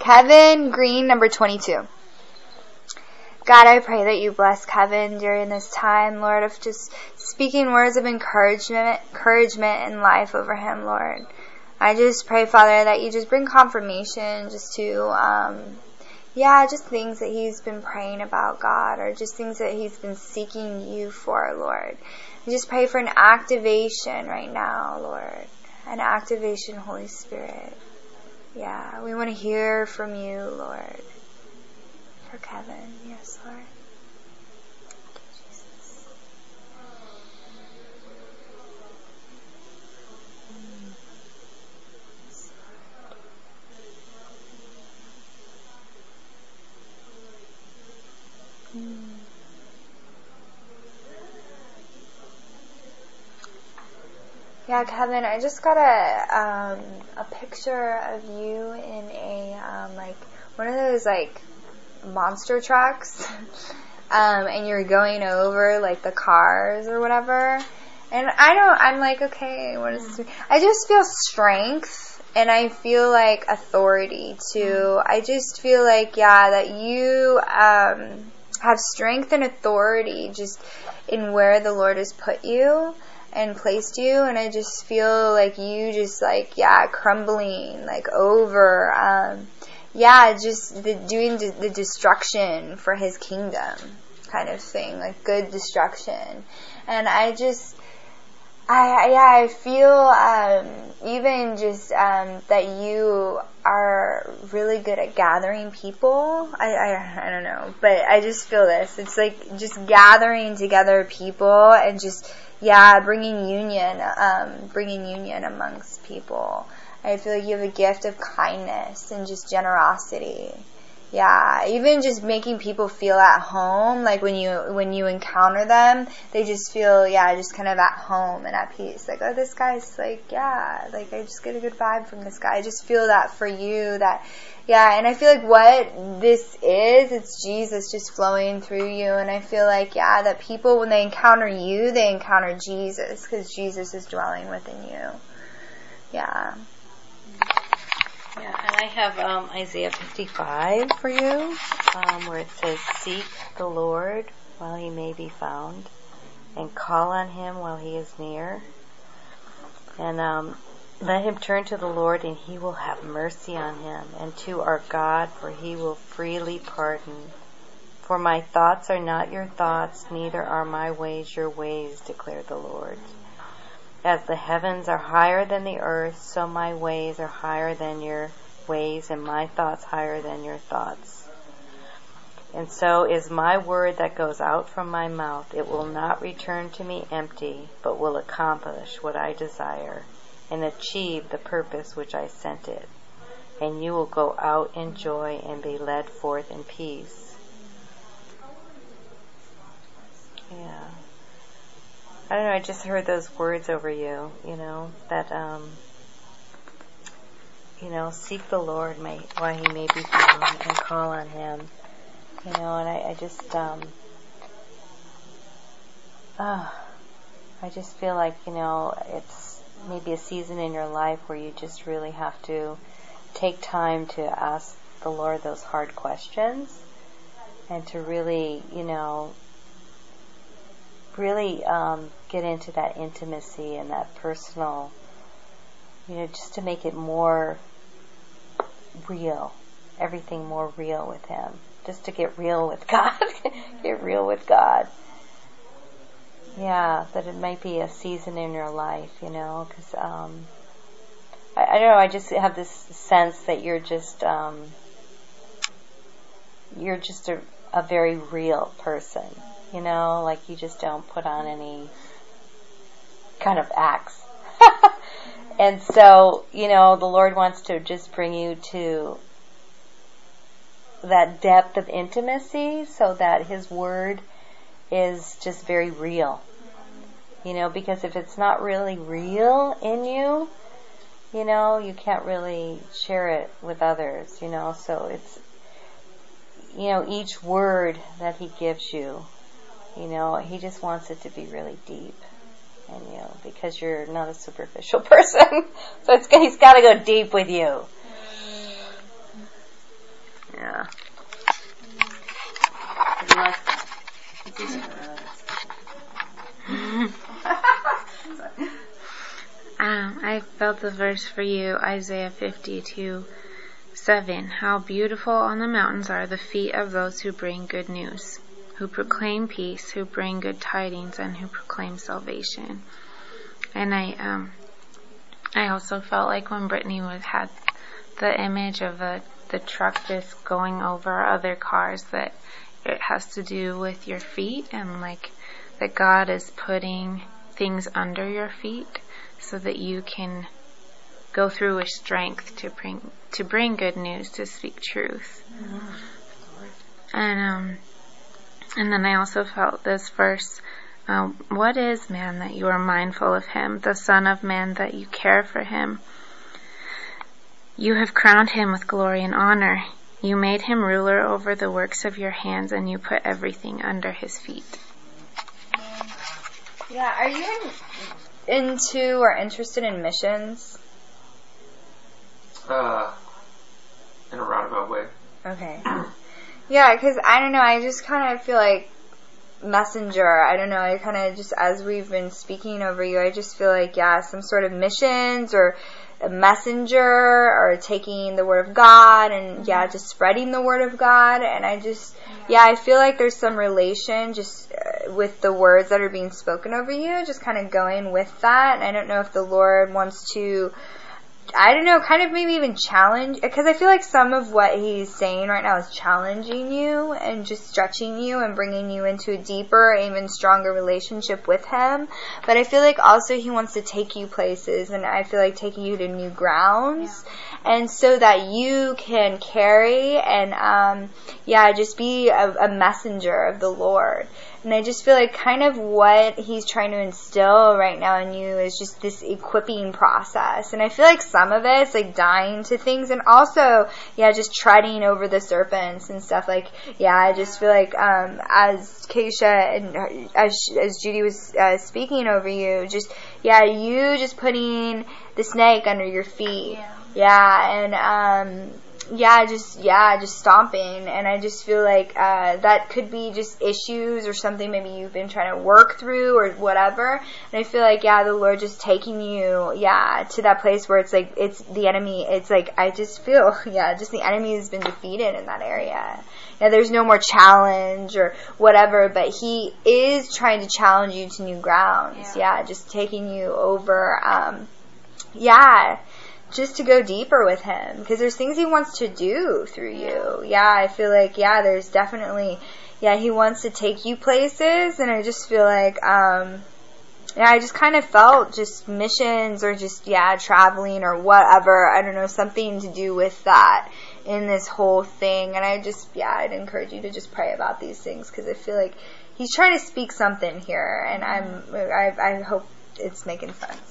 Kevin Green, number 22. God, I pray that you bless Kevin during this time, Lord, of just speaking words of encouragement and life over him, Lord. I just pray, Father, that you just bring confirmation just to, just things that he's been praying about, God, or just things that he's been seeking you for, Lord. I just pray for an activation right now, Lord. An activation, Holy Spirit. Yeah, we want to hear from you, Lord. For Kevin, yes, Lord. Yeah, Kevin, I just got a picture of you in a one of those monster trucks, and you're going over the cars or whatever. And I'm like, okay, what is this? I just feel strength, and I feel authority too. I just feel that you have strength and authority just in where the Lord has put you and placed you, and I just feel you just crumbling over just doing the destruction for his kingdom kind of thing, good destruction. And I feel even just that you are really good at gathering people. I don't know, but I just feel this. It's just gathering together people and just bringing union amongst people. I feel you have a gift of kindness and just generosity. Yeah, even just making people feel at home, when you encounter them, they just feel, just kind of at home and at peace. Oh, this guy's I just get a good vibe from this guy. I just feel that for you, and I feel what this is, it's Jesus just flowing through you, and I feel that people, when they encounter you, they encounter Jesus, because Jesus is dwelling within you. Yeah. Yeah, and I have Isaiah 55 for you, where it says, "Seek the Lord while he may be found, and call on him while he is near. And let him turn to the Lord, and he will have mercy on him, and to our God, for he will freely pardon. For my thoughts are not your thoughts, neither are my ways your ways, declare the Lord. As the heavens are higher than the earth, so my ways are higher than your ways, and my thoughts higher than your thoughts. And so is my word that goes out from my mouth. It will not return to me empty, but will accomplish what I desire and achieve the purpose which I sent it. And you will go out in joy and be led forth in peace." Yeah. I don't know, I just heard those words over you, that, seek the Lord while he may be found, and call on him, and I just feel it's maybe a season in your life where you just really have to take time to ask the Lord those hard questions, and to really, get into that intimacy and that personal, just to make it more real, everything more real with him, just to get real with God, get real with God. Yeah, that it might be a season in your life, because I don't know, I just have this sense that you're just a very real person. You just don't put on any kind of acts. And so, the Lord wants to just bring you to that depth of intimacy so that his word is just very real. Because if it's not really real in you, you can't really share it with others, so it's, each word that he gives you, he just wants it to be really deep in you, because you're not a superficial person. So he's got to go deep with you. felt the verse for you, Isaiah 52:7. How beautiful on the mountains are the feet of those who bring good news, who proclaim peace, who bring good tidings, and who proclaim salvation. And I also felt like when Brittany had the image of the truck just going over other cars, that it has to do with your feet, and like that God is putting things under your feet so that you can go through with strength to bring good news, to speak truth. And then I also felt this verse, what is man that you are mindful of him, the Son of Man that you care for him? You have crowned him with glory and honor. You made him ruler over the works of your hands, and you put everything under his feet. Yeah, are you into or interested in missions? In a roundabout way. Okay. Yeah, because I don't know, I just kind of feel like messenger. I don't know, I kind of just, as we've been speaking over you, I just feel like, yeah, some sort of missions or a messenger, or taking the word of God and just spreading the word of God. And I just I feel like there's some relation just with the words that are being spoken over you, just kind of going with that. And I don't know if the Lord wants to, I don't know, kind of maybe even challenge, because I feel like some of what he's saying right now is challenging you and just stretching you and bringing you into a deeper, even stronger relationship with him. But I feel like also he wants to take you places, and I feel like taking you to new grounds, and so that you can carry and just be a messenger of the Lord. And I just feel like kind of what he's trying to instill right now in you is just this equipping process. And I feel like some of it's like dying to things, and also, just treading over the serpents and stuff. Like, I just feel like as Keisha and as Judy was speaking over you, just, you just putting the snake under your feet. Just stomping. And I just feel like that could be just issues or something maybe you've been trying to work through or whatever. And I feel like, the Lord just taking you, to that place where it's like, it's the enemy, it's like, I just feel, just the enemy has been defeated in that area. There's no more challenge or whatever, but he is trying to challenge you to new grounds. Just taking you over, just to go deeper with him, because there's things he wants to do through you. I feel like, there's definitely, he wants to take you places, and I just feel like, I just kind of felt just missions or just, traveling or whatever, I don't know, something to do with that in this whole thing. And I just, I'd encourage you to just pray about these things, because I feel like he's trying to speak something here, and I hope it's making sense.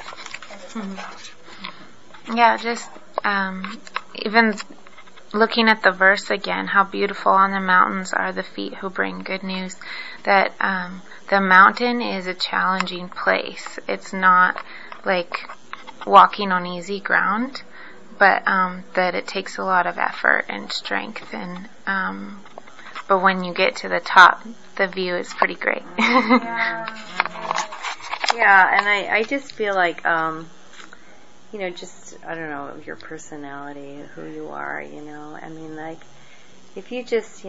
Just even looking at the verse again, how beautiful on the mountains are the feet who bring good news, that the mountain is a challenging place. It's not like walking on easy ground, but that it takes a lot of effort and strength, and but when you get to the top, the view is pretty great. And I just feel like just, I don't know, your personality, who you are, I mean, like, if you just,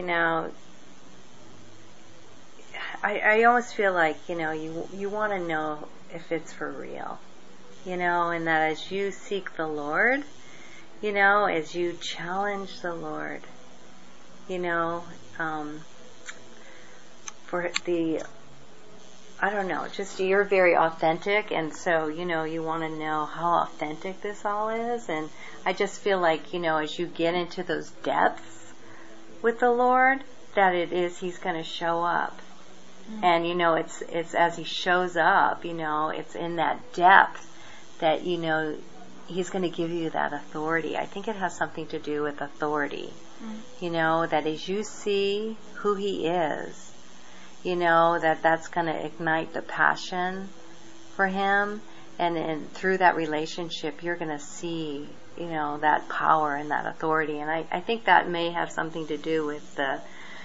I almost feel like, you want to know if it's for real, and that as you seek the Lord, as you challenge the Lord, for the, I don't know, just you're very authentic, and so, you want to know how authentic this all is. And I just feel like, as you get into those depths with the Lord, that he's going to show up. Mm-hmm. And, it's as he shows up, it's in that depth that, he's going to give you that authority. I think it has something to do with authority. Mm-hmm. That as you see who he is, that's going to ignite the passion for him, and through that relationship you're going to see that power and that authority. And I think that may have something to do with the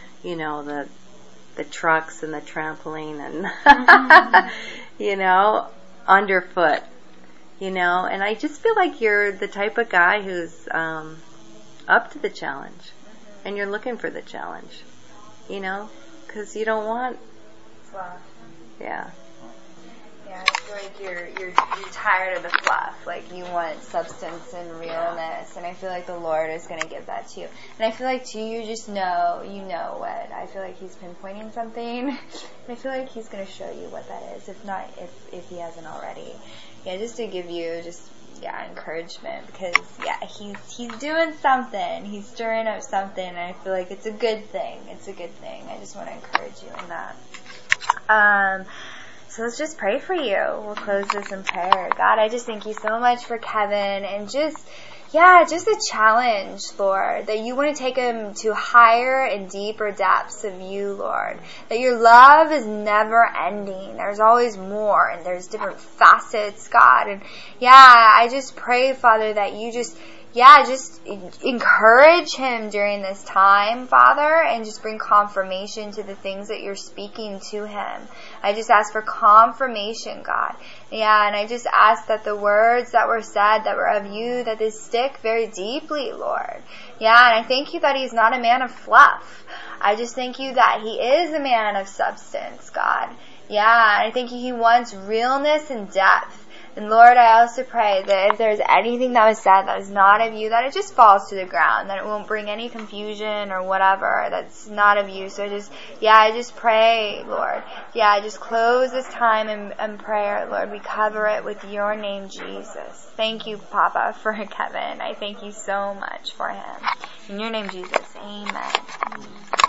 trucks and the trampoline and underfoot, you know, and I just feel like you're the type of guy who's up to the challenge, and you're looking for the challenge, you know, because you don't want Fluff. Yeah. Yeah, I feel like you're tired of the fluff. Like, you want substance and realness, and I feel like the Lord is going to give that to you. And I feel like too, you know what. I feel like He's pinpointing something, and I feel like He's going to show you what that is. If not, if He hasn't already, yeah, just to give you encouragement, because He's doing something. He's stirring up something, and I feel like it's a good thing. It's a good thing. I just want to encourage you in that. So let's just pray for you. We'll close this in prayer. God, I just thank you so much for Kevin, and just a challenge, Lord, that you want to take him to higher and deeper depths of you, Lord. That your love is never ending. There's always more, and there's different facets, God. And I just pray, Father, that you just encourage him during this time, Father, and just bring confirmation to the things that you're speaking to him. I just ask for confirmation, God. Yeah, and I just ask that the words that were said that were of you, that they stick very deeply, Lord. Yeah, and I thank you that he's not a man of fluff. I just thank you that he is a man of substance, God. Yeah, and I thank you he wants realness and depth. And Lord, I also pray that if there's anything that was said that is not of you, that it just falls to the ground, that it won't bring any confusion or whatever that's not of you. So I just pray, Lord. I just close this time in prayer, Lord. We cover it with your name, Jesus. Thank you, Papa, for Kevin. I thank you so much for him. In your name, Jesus. Amen.